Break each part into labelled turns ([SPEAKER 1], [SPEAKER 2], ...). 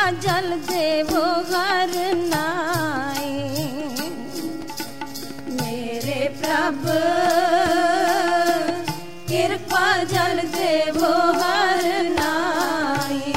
[SPEAKER 1] जल देवो हर नाई। मेरे प्रभु कृपा जल देवो हर नाई।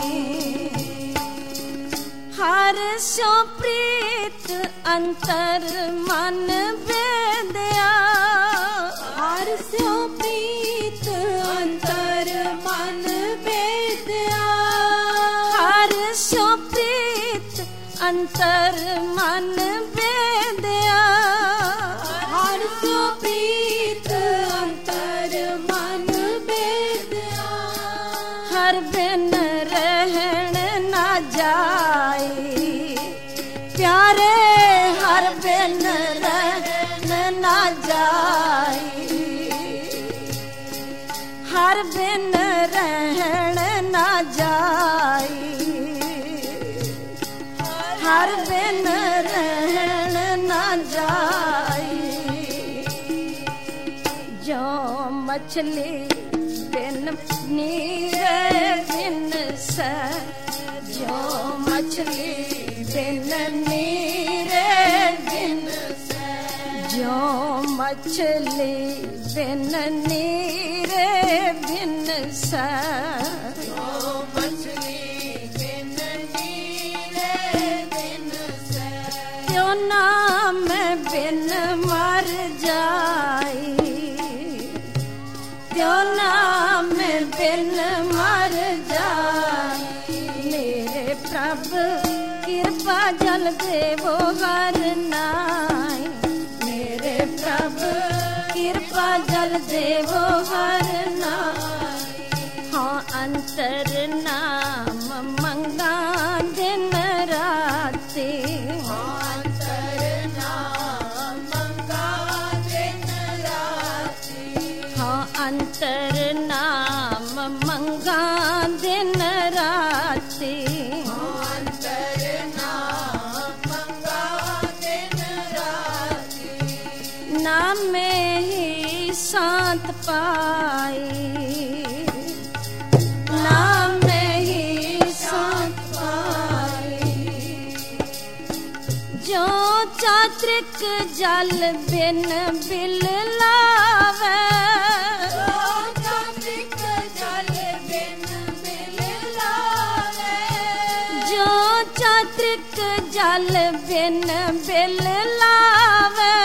[SPEAKER 1] हर सो प्रीत अंतर मन वेदया।
[SPEAKER 2] हर सो प्रीत अंतर मन वेदया।
[SPEAKER 1] हर सो प्रीत अंतर मन वेदया।
[SPEAKER 2] हर सो प्रीत अंतर मन वेदया।
[SPEAKER 1] हर बिन रहन ना जाए प्यारे। हर बिन रहन ना जाए। हर बिन रहन ना जाए। हर बिन रहन ना जाए। जो मछली बिन नीर बिन से। जो मछली बिन नीर बिन से। जो मछली बिन नीर बिन से।
[SPEAKER 2] जो मछली बिन नीर बिन से।
[SPEAKER 1] क्यों नाम बिन मर जाए। क्यों नाम बिन मर जाए। मेरे प्रभु कृपा जल देवो हर नाई। मेरे प्रभु कृपा जल देवो हर नाई। हाँ अंतर नाम मंगा दिन राती।
[SPEAKER 2] अंतर नाम मंगा दिन राती।
[SPEAKER 1] हाँ अंतर नाम मंगा दिन राती।
[SPEAKER 2] अंतर नाम मंगा दिन राती।
[SPEAKER 1] नाम में ही शांत पाई। नाम में ही शांत पाई। जो चात्रिक जल बिन बिल लावे।
[SPEAKER 2] चात्रिक जल बिन बिल लावे।
[SPEAKER 1] जो चात्रिक जल बिन बिल लावे।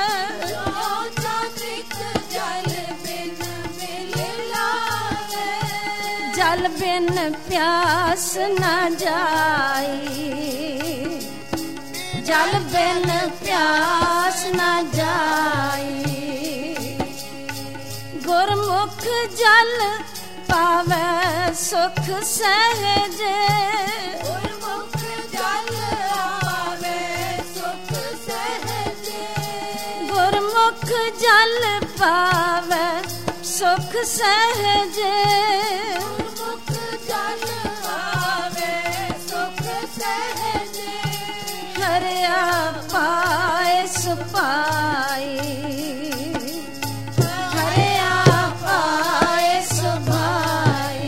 [SPEAKER 2] चात्रिक जल बिन बिल लावे।
[SPEAKER 1] जल बिन प्यास न जाई। जल बिन प्यास न जाई। गुरमुख जल पावे सुख सहज।
[SPEAKER 2] गुरमुख जल पावे सुख सहज।
[SPEAKER 1] गुरमुख जल पावे सुख सहज।
[SPEAKER 2] गुरमुख जल पावे सुख सहज।
[SPEAKER 1] हरिया पाए सुपाई। हरिया पाए सुभाई।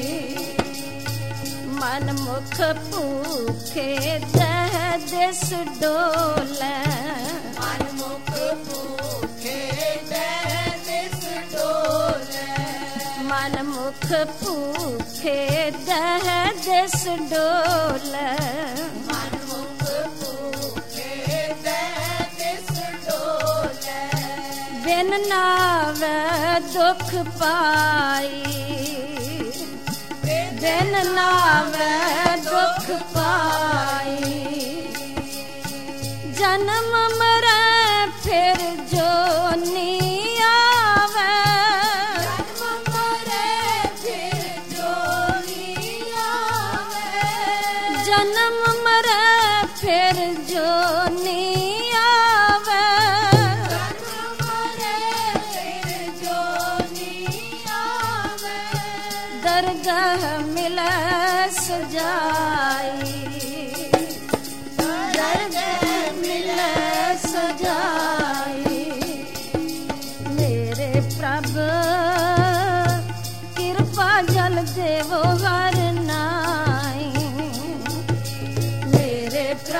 [SPEAKER 1] मन मुख भूखे दह दिस डोले।
[SPEAKER 2] मन मुख भूखे दह दिस डोले।
[SPEAKER 1] मन मुख भूखे दह दिस डोले।
[SPEAKER 2] मन मुख भूखे दह दिस डोले।
[SPEAKER 1] बिन नावे दुख पाई। बिन नावे दुख पाई। जन्म मरे फिर जो नी आवे।
[SPEAKER 2] जन्म मरे फिर जो नी आवे।
[SPEAKER 1] जन्म मरे फिर जो नी आवे।
[SPEAKER 2] जन्म मरे फिर जो नी आवे।
[SPEAKER 1] दरगाह मिले सजाई। दरगाह मिले सजाई। मेरे प्रभु कृपा जल देवो हर नाई।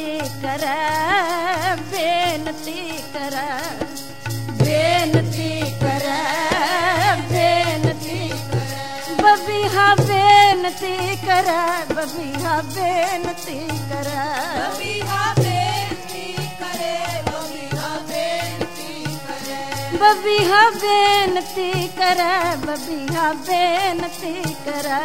[SPEAKER 1] बेनती करे बेनती करे बेनती करे बेनती बबीहा बेनती करे बबीहा बेनती करे
[SPEAKER 2] बबीहा बेनती करे बबीहा बेनती करे
[SPEAKER 1] बबीहा बेनती करे बबीहा बेनती करे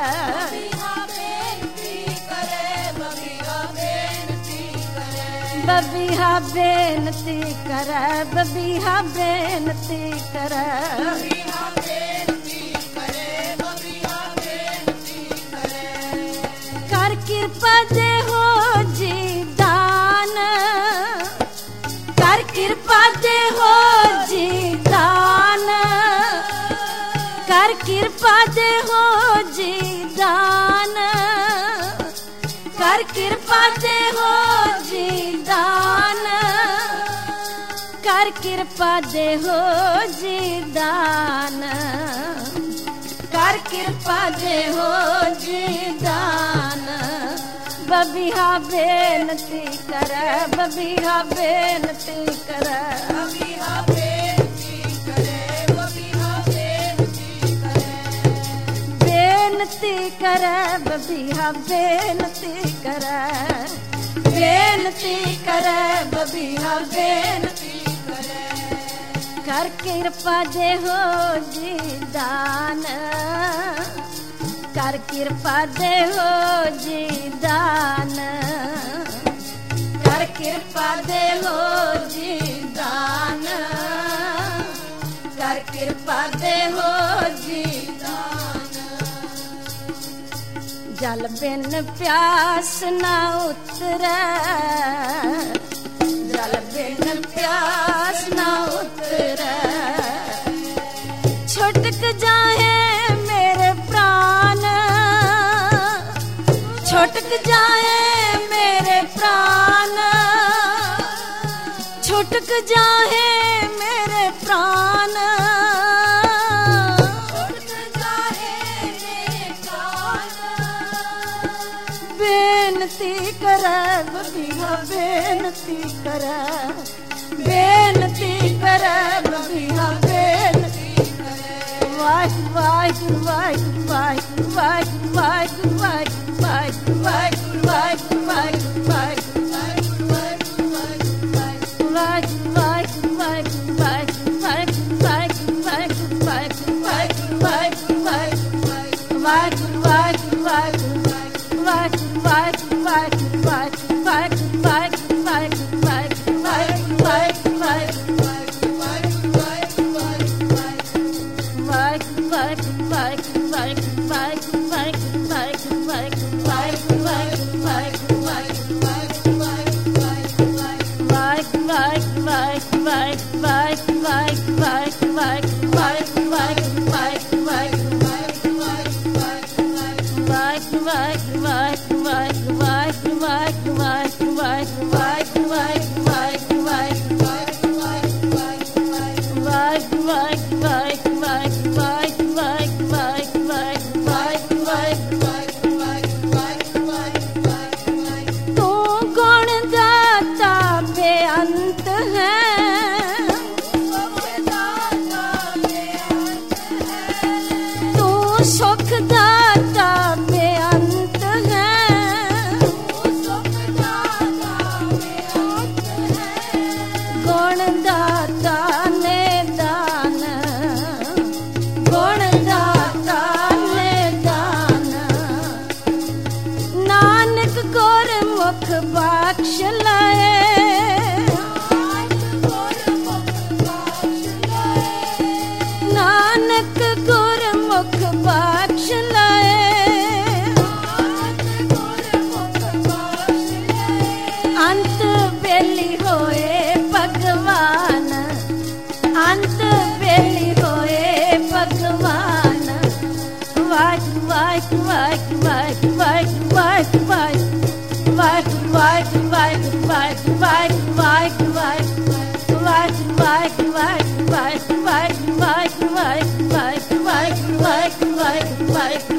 [SPEAKER 2] बबीहा बेनती करे
[SPEAKER 1] बबीहा बेनती करे बबीहा बेनती करे
[SPEAKER 2] बबीहा बेनती करे
[SPEAKER 1] कर कृपा दे हो जी दान कर कृपा दे हो जी दान कर कृपा दे हो जी दान कर कृपा दे हो जी दान कर कृपा दे हो जी दान कर कृपा दे हो जी दान बबीहा बेनती करे बबीहा बेनती करे
[SPEAKER 2] बबीहा बेनती करे बबीहा बेनती करे
[SPEAKER 1] बेनती करे बबीहा बेनती करे बेनती करे बबीहा बेनती
[SPEAKER 2] करे
[SPEAKER 1] कर कृपा दे हो जी दान कर कृपा दे हो जी दान कर कृपा दे हो जी दान कर कृपा दे हो जी दान जल बिन प्यास ना उतरे जल बिन प्यास ना उतरे छुटक जाए मेरे प्राण छुटक जाए मेरे प्राण छुटक जाए मेरे प्राण बेनती करे बबीहा बेनती करे बेनती करे बबीहा बेनती वाहिगुरू वाहिगुरू वाहिगुरू वाहिगुरू वाहिगुरू वाहिगुरू वाहिगुरू वाहिगुरू वाहिगुरू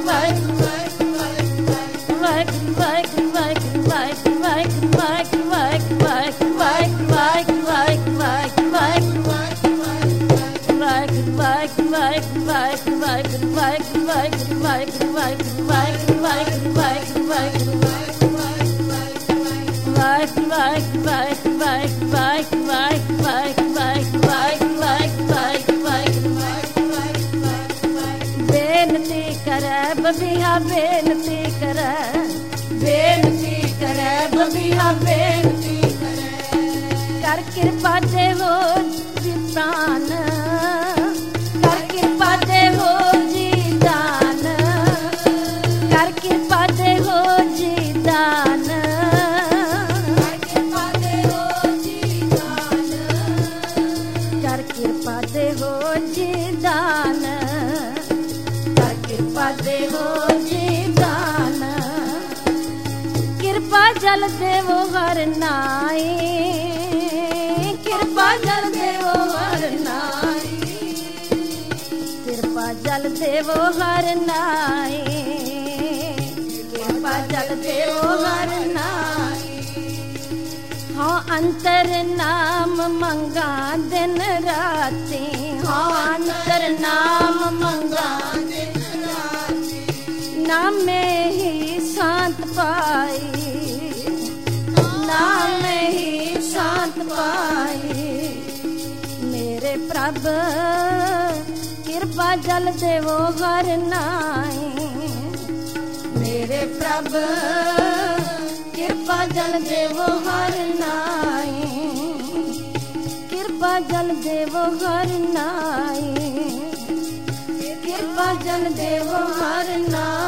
[SPEAKER 1] Bye. बेनती करे बबिया बेनती करे बबिया बेनती कर कृपा देवो जी प्राण कर कृपा देवो जी दान कर कृपा देवो जी दान कर कृपा देवो जी दान कर कृपा देवो जी दान कृपा जल देवो हर नाई कृपा जल देवो हर नाई कृपा जल देवो हर नाई कृपा जल देवो हर नाई हाँ अंतर नाम मंगा दिन राती हाँ अंतर नाम मंगा दिन राती नाम में ही शांत पाई नाम में ही शांत पाई मेरे प्रभु कृपा जल देवो हर नाई मेरे प्रभु कृपा जल देवो हर नाई कृपा जल देवो हर नाई कृपा जल देवो हर नाई